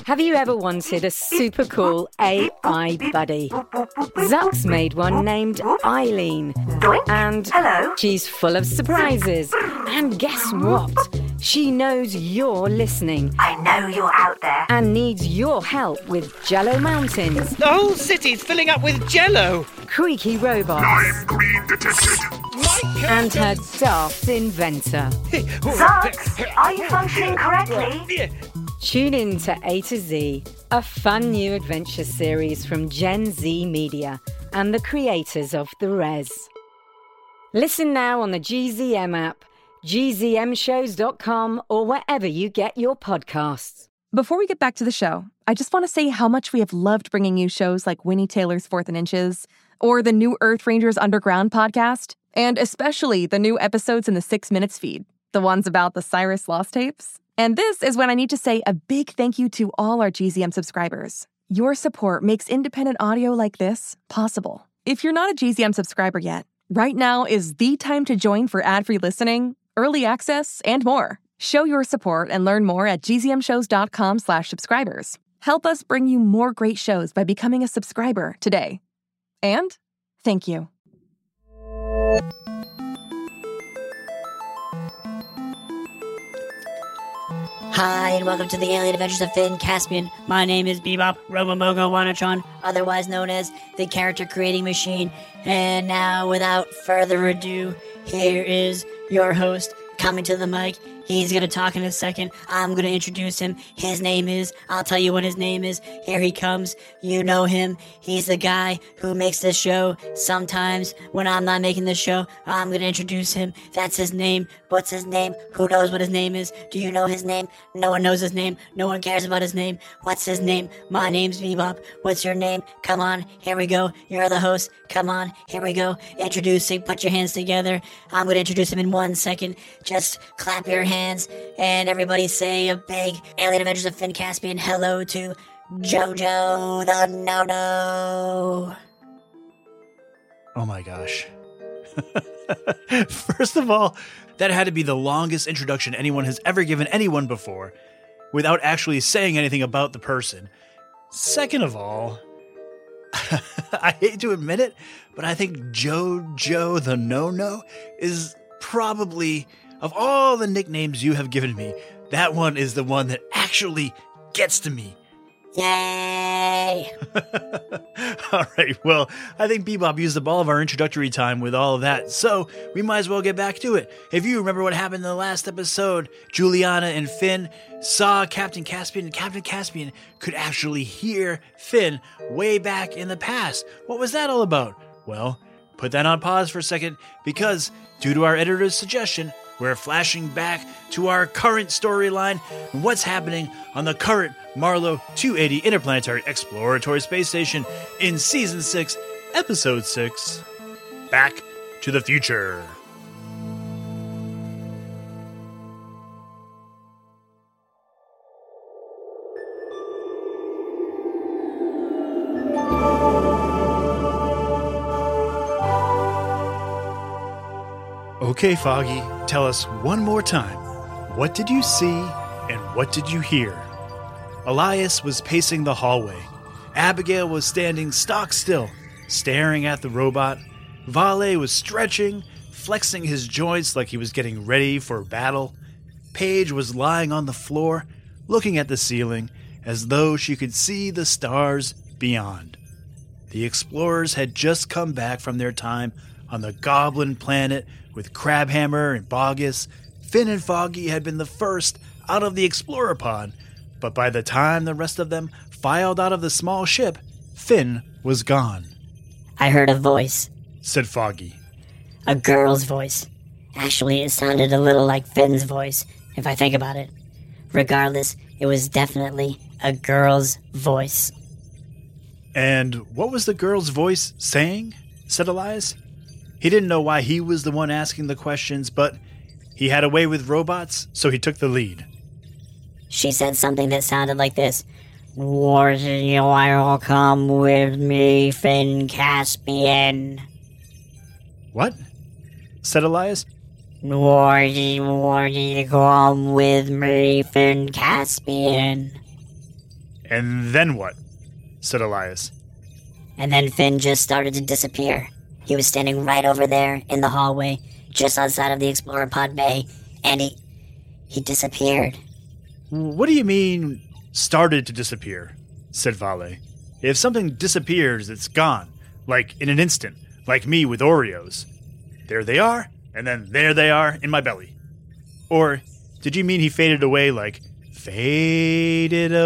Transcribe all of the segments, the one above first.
Have you ever wanted a super cool AI buddy? Zuck's made one named Eileen. And Hello? she's full of surprises. And guess what? She knows you're listening I know you're out there. and needs your help with Jello Mountains, The whole city's filling up with jello. creaky robots, I'm green detected. and her daft inventor. Zux, are you functioning correctly? Tune in to A to Z, a fun new adventure series from Gen Z Media and the creators of The Res. Listen now on the GZM app, gzmshows.com, or wherever you get your podcasts. Before we get back to the show, I just want to say how much we have loved bringing you shows like Winnie Taylor's Fourth and Inches, or the new Earth Rangers Underground podcast, and especially the new episodes in the 6 Minutes feed, the ones about the Cyrus Lost tapes. And this is when I need to say a big thank you to all our GZM subscribers. Your support makes independent audio like this possible. If you're not a GZM subscriber yet, right now is the time to join for ad-free listening, early access, and more. Show your support and learn more at gzmshows.com/subscribers. Help us bring you more great shows by becoming a subscriber today. And thank you. Hi, and welcome to the Alien Adventures of Finn Caspian. My name is Bebop Robomogo Wanatron, otherwise known as the Character Creating Machine. And now, without further ado, here is your host coming to the mic. He's going to talk in a second. I'm going to introduce him. His name is, I'll tell you what his name is. Here he comes. You know him. He's the guy who makes this show. Sometimes when I'm not making this show, I'm going to introduce him. That's his name. What's his name? Who knows what his name is? Do you know his name? No one knows his name. No one cares about his name. What's his name? My name's Bebop. What's your name? Come on. Here we go. You're the host. Come on. Here we go. Introducing. Put your hands together. I'm going to introduce him in 1 second. Just clap your hands and everybody say a big Alien Adventures of Finn Caspian hello to Jojo the No-No. Oh my gosh. First of all, that had to be the longest introduction anyone has ever given anyone before, without actually saying anything about the person. Second of all, I hate to admit it, but I think Jojo the No-No is probably, of all the nicknames you have given me, that one is the one that actually gets to me. Yay! All right, well, I think Bebop used up all of our introductory time with all of that, so we might as well get back to it. If you remember what happened in the last episode, Juliana and Finn saw Captain Caspian, and Captain Caspian could actually hear Finn way back in the past. What was that all about? Well, put that on pause for a second, because due to our editor's suggestion, we're flashing back to our current storyline and what's happening on the current Marlow 280 Interplanetary Exploratory Space Station in Season 6, Episode 6, Back to the Future. Okay, Foggy, tell us one more time. What did you see and what did you hear? Elias was pacing the hallway. Abigail was standing stock still, staring at the robot. Vale was stretching, flexing his joints like he was getting ready for battle. Paige was lying on the floor, looking at the ceiling as though she could see the stars beyond. The explorers had just come back from their time on the Goblin planet with Crabhammer and Bogus. Finn and Foggy had been the first out of the explorer pod, but by the time the rest of them filed out of the small ship, Finn was gone. I heard a voice. Said Foggy. A girl's voice. Actually, it sounded a little like Finn's voice, if I think about it. Regardless, it was definitely a girl's voice. And what was the girl's voice saying? Said Elias. He didn't know why he was the one asking the questions, but he had a way with robots, so he took the lead. She said something that sounded like this. Would you all come with me, Finn Caspian? What? Said Elias. Would you come with me, Finn Caspian? And then what? Said Elias. And then Finn just started to disappear. He was standing right over there in the hallway, just outside of the Explorer Pod Bay, and he disappeared. What do you mean, started to disappear? Said Vale. If something disappears, it's gone. Like in an instant. Like me with Oreos. There they are, and then there they are in my belly. Or did you mean he faded away like faded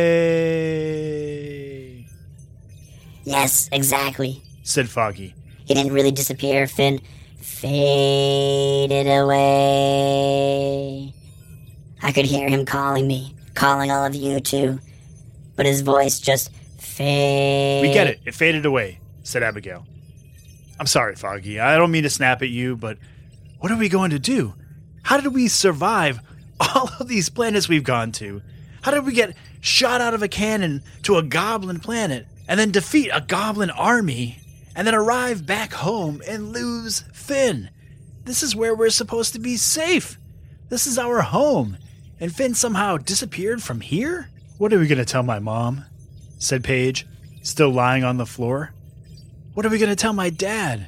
away? Yes, exactly, Said Foggy. He didn't really disappear, Finn faded away. I could hear him calling me, calling all of you too, but his voice just faded. We get it. It faded away, said Abigail. I'm sorry, Foggy. I don't mean to snap at you, but what are we going to do? How did we survive all of these planets we've gone to? How did we get shot out of a cannon to a goblin planet and then defeat a goblin army and then arrive back home and lose Finn? This is where we're supposed to be safe. This is our home. And Finn somehow disappeared from here? What are we going to tell my mom? Said Paige, still lying on the floor. What are we going to tell my dad?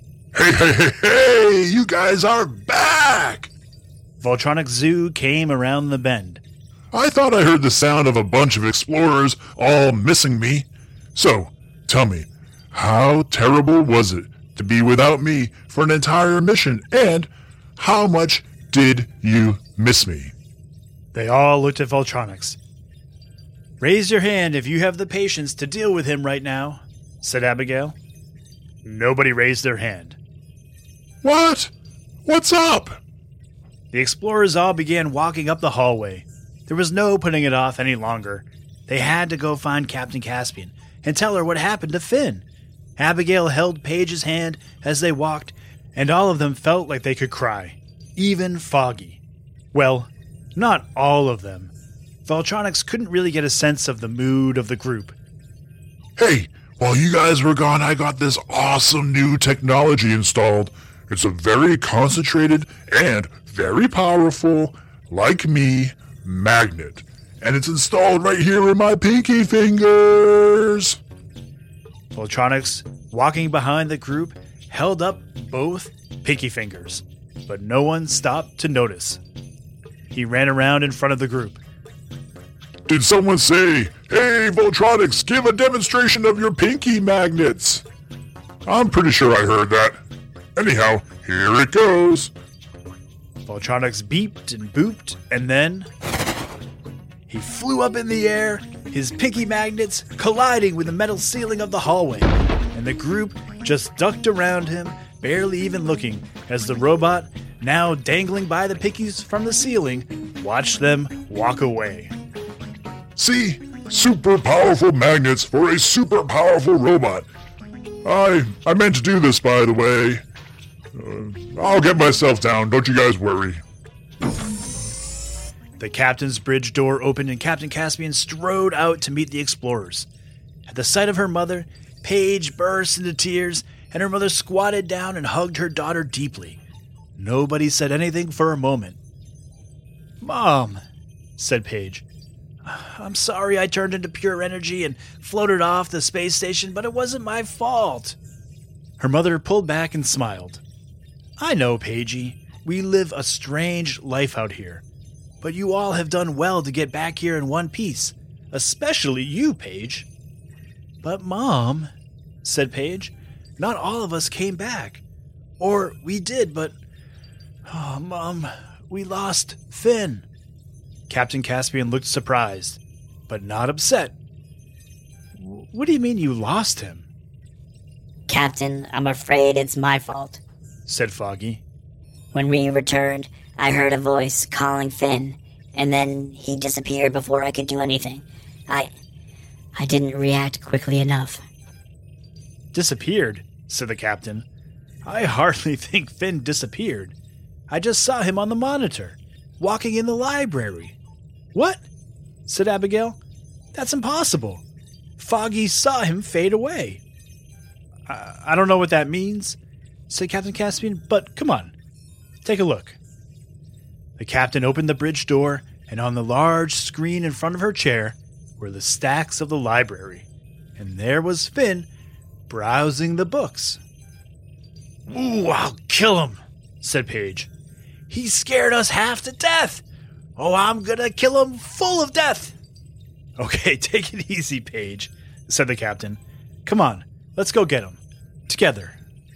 Hey, you guys are back! Voltronic Zoo came around the bend. I thought I heard the sound of a bunch of explorers all missing me. So, tell me, how terrible was it to be without me for an entire mission? And how much did you miss me? They all looked at Voltronics. Raise your hand if you have the patience to deal with him right now, said Abigail. Nobody raised their hand. What? What's up? The explorers all began walking up the hallway. There was no putting it off any longer. They had to go find Captain Caspian and tell her what happened to Finn. Abigail held Paige's hand as they walked, and all of them felt like they could cry. Even Foggy. Well, not all of them. Voltronics couldn't really get a sense of the mood of the group. Hey, while you guys were gone, I got this awesome new technology installed. It's a very concentrated and very powerful, like me, magnet. And it's installed right here in my pinky fingers. Voltronics, walking behind the group, held up both pinky fingers, but no one stopped to notice. He ran around in front of the group. Did someone say, "Hey, Voltronics, give a demonstration of your pinky magnets"? I'm pretty sure I heard that. Anyhow, here it goes. Voltronics beeped and booped, and then he flew up in the air, his pinky magnets colliding with the metal ceiling of the hallway, and the group just ducked around him, barely even looking, as the robot, now dangling by the pinkies from the ceiling, watched them walk away. See? Super powerful magnets for a super powerful robot. I meant to do this, by the way. I'll get myself down, don't you guys worry. The captain's bridge door opened and Captain Caspian strode out to meet the explorers. At the sight of her mother, Paige burst into tears, and her mother squatted down and hugged her daughter deeply. Nobody said anything for a moment. "Mom," said Paige, "I'm sorry I turned into pure energy and floated off the space station, but it wasn't my fault." Her mother pulled back and smiled. "I know, Paigey. We live a strange life out here. But you all have done well to get back here in one piece. Especially you, Paige." "But, Mom," said Paige, "not all of us came back. Or we did, but... Oh, Mom, we lost Finn." Captain Caspian looked surprised, but not upset. "What do you mean you lost him?" Captain, I'm afraid it's my fault. Said Foggy. When we returned, I heard a voice calling Finn, and then he disappeared before I could do anything. I didn't react quickly enough. "Disappeared?" said the captain. "I hardly think Finn disappeared. I just saw him on the monitor, walking in the library." "What?" said Abigail. "That's impossible. Foggy saw him fade away." I don't know what that means," said Captain Caspian, "but come on, take a look." The captain opened the bridge door, and on the large screen in front of her chair were the stacks of the library, and there was Finn browsing the books. "Ooh, I'll kill him," said Paige. "He scared us half to death. Oh, I'm gonna kill him full of death." "Okay, take it easy, Paige," said the captain. "Come on, let's go get him. Together."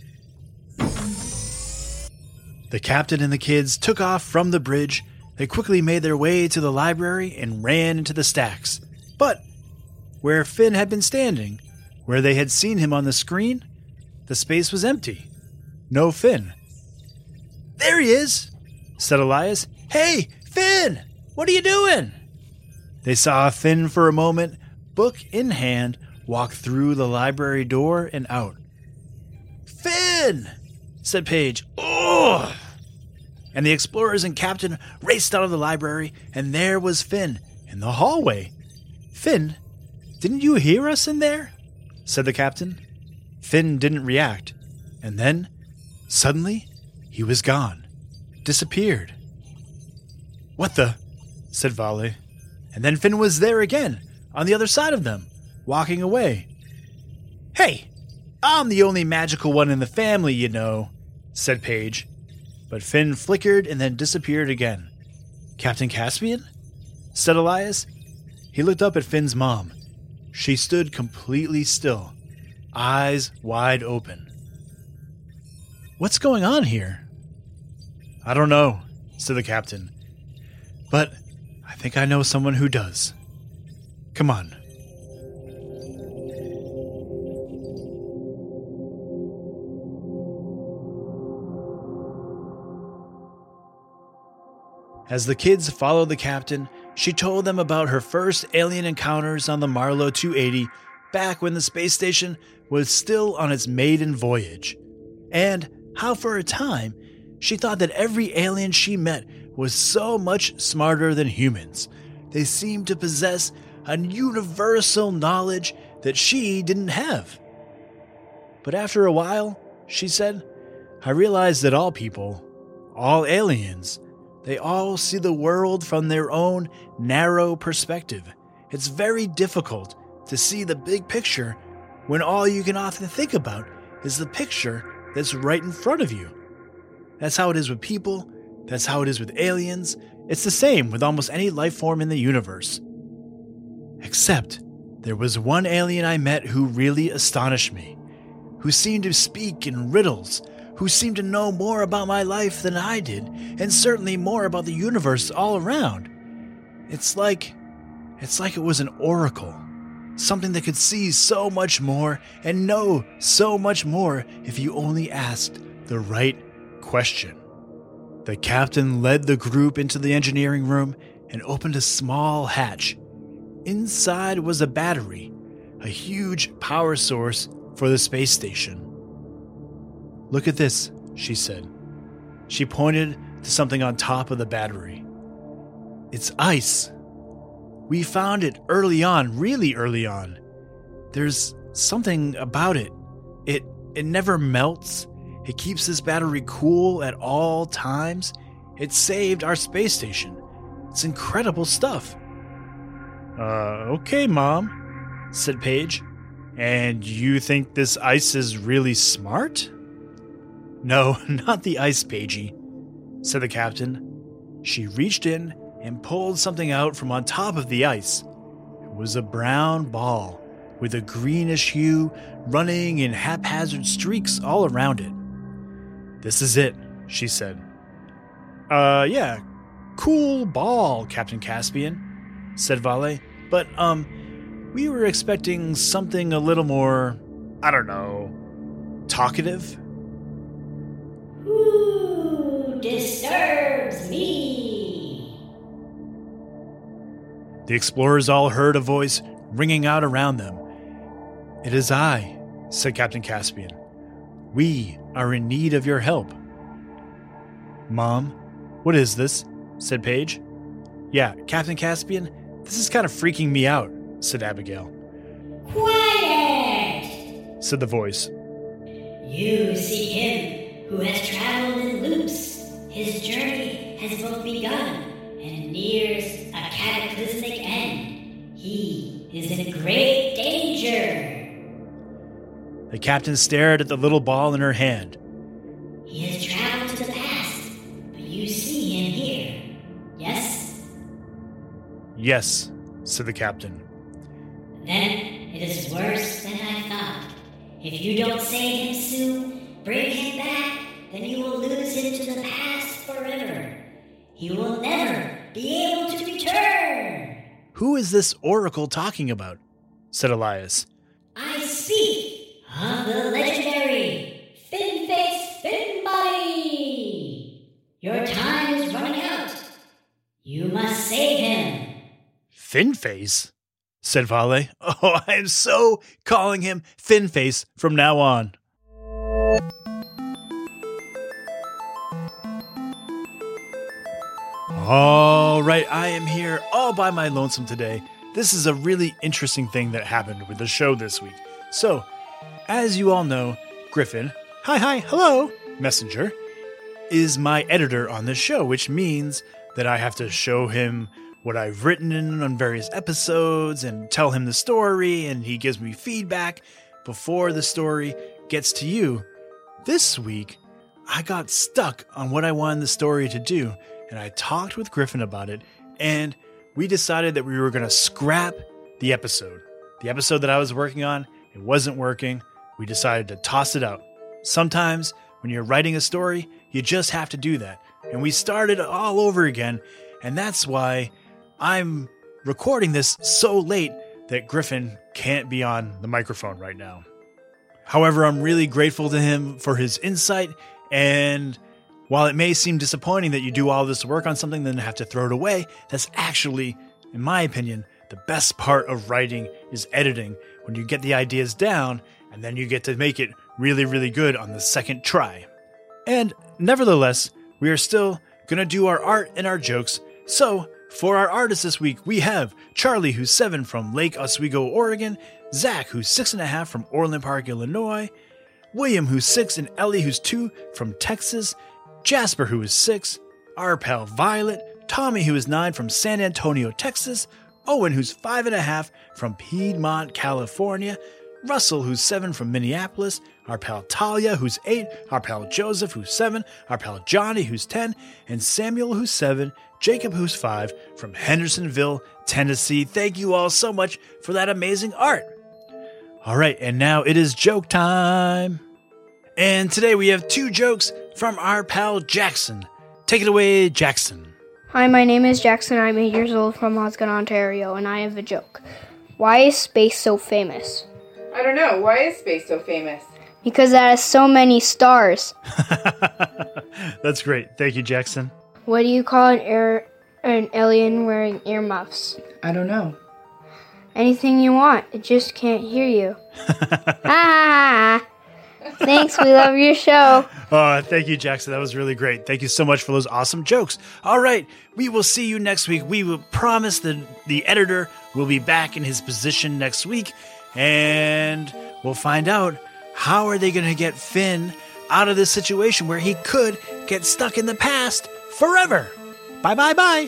The captain and the kids took off from the bridge. They quickly made their way to the library and ran into the stacks. But where Finn had been standing, where they had seen him on the screen, the space was empty. No Finn. "There he is," said Elias. "Hey, Finn, what are you doing?" They saw Finn for a moment, book in hand, walk through the library door and out. "Finn!" said Paige. "Ugh!" And the explorers and captain raced out of the library, and there was Finn in the hallway. "Finn, didn't you hear us in there?" said the captain. Finn didn't react, and then, suddenly, he was gone. Disappeared. "What the?" said Vale. And then Finn was there again, on the other side of them, walking away. "Hey, I'm the only magical one in the family, you know," said Paige. But Finn flickered and then disappeared again. "Captain Caspian?" said Elias. He looked up at Finn's mom. She stood completely still, eyes wide open. "What's going on here?" "I don't know," said the captain. "But I think I know someone who does. Come on." As the kids followed the captain, she told them about her first alien encounters on the Marlow 280 back when the space station was still on its maiden voyage, and how for a time she thought that every alien she met was so much smarter than humans. They seemed to possess a universal knowledge that she didn't have. But after a while, she said, "I realized that all people, all aliens, they all see the world from their own narrow perspective. It's very difficult to see the big picture when all you can often think about is the picture that's right in front of you. That's how it is with people. That's how it is with aliens. It's the same with almost any life form in the universe. Except there was one alien I met who really astonished me, who seemed to speak in riddles, who seemed to know more about my life than I did, and certainly more about the universe all around. It's like it was an oracle, something that could see so much more and know so much more if you only asked the right question." The captain led the group into the engineering room and opened a small hatch. Inside was a battery, a huge power source for the space station. "Look at this," she said. She pointed to something on top of the battery. "It's ice. We found it early on, really early on. There's something about it. It never melts. It keeps this battery cool at all times. It saved our space station. It's incredible stuff." Okay, Mom," said Paige. "And you think this ice is really smart?" "No, not the ice, Paigey," said the captain. She reached in and pulled something out from on top of the ice. It was a brown ball with a greenish hue running in haphazard streaks all around it. "This is it," she said. Yeah, cool ball, Captain Caspian," said Vale. "But, we were expecting something a little more, I don't know, talkative." Who disturbs me? The explorers all heard a voice ringing out around them. "It is I," said Captain Caspian. "We are in need of your help." "Mom, what is this?" said Paige. "Yeah, Captain Caspian, this is kind of freaking me out," said Abigail. Quiet! Said the voice. You seek him who has traveled in loops. His journey has both begun and nears a cataclysmic end. He is in great danger. The captain stared at the little ball in her hand. He has traveled to the past, but you see him here, yes? Yes, said the captain. Then it is worse than I thought. If you don't save him soon, bring him back, then you will lose him to the past forever. He will never be able to return. Who is this oracle talking about? Said Elias. I speak of the legendary Fin-Face Fin-Body. Your time is running out. You must save him. Fin-Face? Said Vale. Oh, I am so calling him Fin-Face from now on. All right, I am here all by my lonesome today. This is a really interesting thing that happened with the show this week. So, as you all know, Griffin, hi, hello, Messenger, is my editor on this show, which means that I have to show him what I've written on various episodes and tell him the story, and he gives me feedback before the story gets to you. This week, I got stuck on what I wanted the story to do, and I talked with Griffin about it, and we decided that we were going to scrap the episode. The episode that I was working on, it wasn't working. We decided to toss it out. Sometimes, when you're writing a story, you just have to do that. And we started all over again, and that's why I'm recording this so late that Griffin can't be on the microphone right now. However, I'm really grateful to him for his insight, and while it may seem disappointing that you do all this work on something and then have to throw it away, that's actually, in my opinion, the best part of writing is editing, when you get the ideas down and then you get to make it really, really good on the second try. And nevertheless, we are still going to do our art and our jokes. So, for our artists this week, we have Charlie, who's 7 from Lake Oswego, Oregon, Zach, who's 6.5 from Orland Park, Illinois, William, who's 6, and Ellie, who's 2 from Texas, Jasper, who is 6, our pal Violet, Tommy, who is 9 from San Antonio, Texas, Owen, who's 5.5 from Piedmont, California, Russell, who's 7 from Minneapolis, our pal Talia, who's 8, our pal Joseph, who's 7, our pal Johnny, who's 10, and Samuel, who's 7, Jacob, who's 5, from Hendersonville, Tennessee. Thank you all so much for that amazing art. All right, and now it is joke time. And today we have 2 jokes from our pal Jackson. Take it away, Jackson. Hi, my name is Jackson. I'm 8 years old from Osgood, Ontario, and I have a joke. Why is space so famous? I don't know. Why is space so famous? Because it has so many stars. That's great. Thank you, Jackson. What do you call an alien wearing earmuffs? I don't know. Anything you want. It just can't hear you. Ha! Thanks, we love your show. Oh, thank you, Jackson. That was really great. Thank you so much for those awesome jokes. All right, we will see you next week. We will promise that the editor will be back in his position next week, and we'll find out how are they going to get Finn out of this situation where he could get stuck in the past forever. Bye, bye, bye.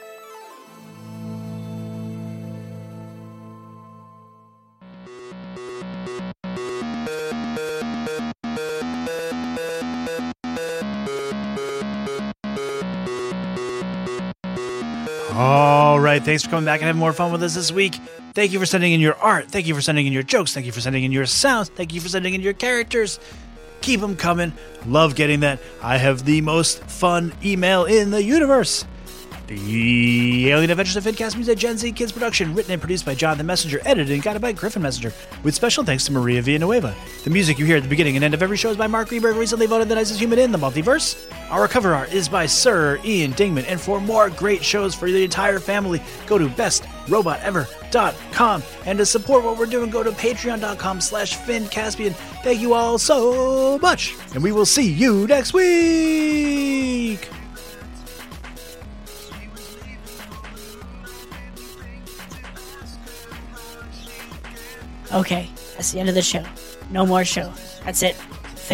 All right, thanks for coming back and having more fun with us this week. Thank you for sending in your art. Thank you for sending in your jokes. Thank you for sending in your sounds. Thank you for sending in your characters. Keep them coming. Love getting that. I have the most fun email in the universe. The Alien Adventures of Fincast Music, Gen Z Kids production, written and produced by Jonathan Messenger, edited and guided by Griffin Messenger, with special thanks to Maria Villanueva. The music you hear at the beginning and end of every show is by Mark Greenberg, recently voted the nicest human in the multiverse. Our cover art is by Sir Ian Dingman, and for more great shows for the entire family, go to bestrobotever.com. And to support what we're doing, go to patreon.com/FinnCaspian. Thank you all so much, and we will see you next week! Okay, that's the end of the show. No more show. That's it.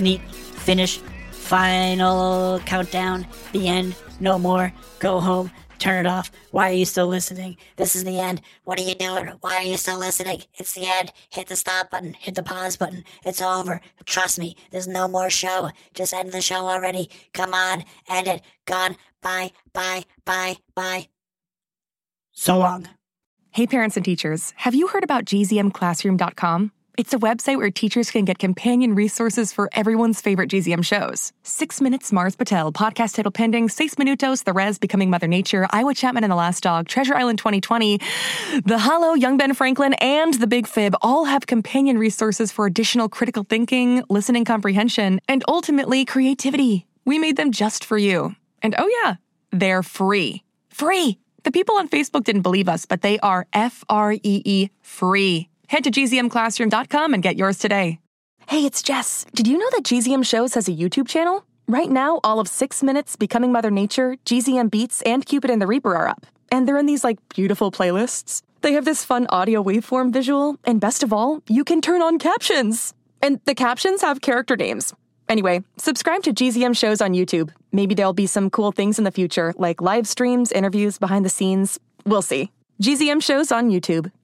Finish. Final countdown. The end. No more. Go home. Turn it off. Why are you still listening? This is the end. What are you doing? Why are you still listening? It's the end. Hit the stop button. Hit the pause button. It's over. Trust me, there's no more show. Just end the show already. Come on, end it. Gone. Bye, bye, bye, bye. So long. Hey, parents and teachers, have you heard about gzmclassroom.com? It's a website where teachers can get companion resources for everyone's favorite GZM shows. 6 Minutes, Mars Patel, Podcast Title Pending, 6 Minutos, The Res, Becoming Mother Nature, Iowa Chapman and the Last Dog, Treasure Island 2020, The Hollow, Young Ben Franklin, and The Big Fib all have companion resources for additional critical thinking, listening comprehension, and ultimately creativity. We made them just for you. And oh yeah, they're free. Free! The people on Facebook didn't believe us, but they are Free free. Head to gzmclassroom.com and get yours today. Hey, it's Jess. Did you know that GZM Shows has a YouTube channel? Right now, all of 6 Minutes, Becoming Mother Nature, GZM Beats, and Cupid and the Reaper are up. And they're in these, beautiful playlists. They have this fun audio waveform visual, and best of all, you can turn on captions. And the captions have character names. Anyway, subscribe to GZM Shows on YouTube. Maybe there'll be some cool things in the future, like live streams, interviews, behind the scenes. We'll see. GZM Shows on YouTube.